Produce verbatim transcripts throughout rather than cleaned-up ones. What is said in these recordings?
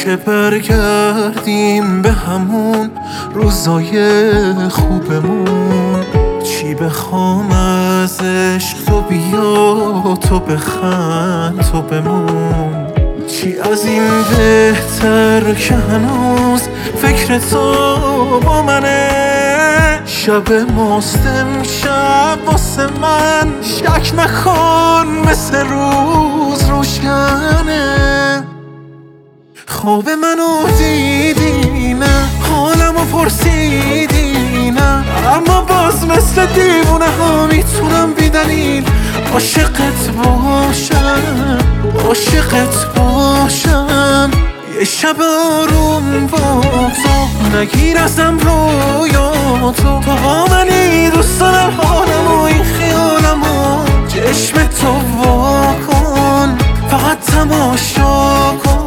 که برگردیم به همون روزای خوبمون. چی بخوام از عشق تو بیا تو بخند تو بمون. چی از این بهتر که هنوز فکر تو با منه. شب ماست امشب واسه من، شک نکن مثل روز روشنه. خواب منو دیدی نه، حالمو پرسیدی نه، اما باز مثل دیوونه ها میتونم بی دلیل عاشقت باشم، عاشقت باشم. یه شب آروم با تو نگیر ازم رویا تو، تو با منی دوست دارم حالمو این خیالمو. چشم تو وا کن فقط تماشا کن.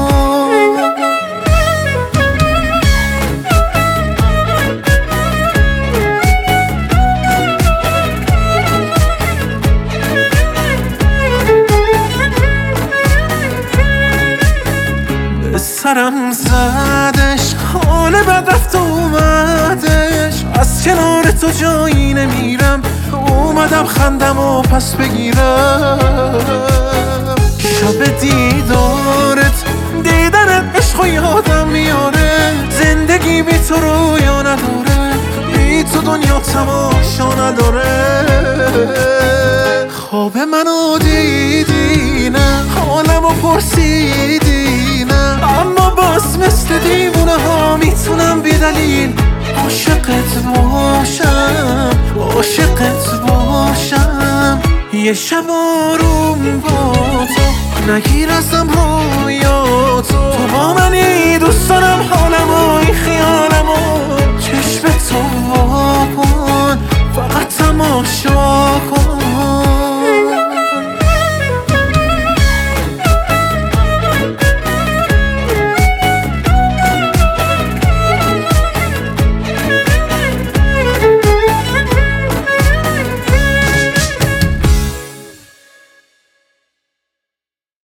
سرم زدش حال بد رفت و اومدش، از کنار تو جایی نمیرم، اومدم خندم و پس بگیرم. شب دیدارت دیدنت عشق و یادم میاره، زندگی بی تو رویا نداره، بی تو دنیا تماشا نداره. خواب منو دیدی نه، حالمو پرسیدی نه، اما باز مثل دیوونه ها میتونم بی دلیل عاشقت باشم، عاشقت باشم. یه شب آروم با تو نگیر ازم رویا تو، تو با منی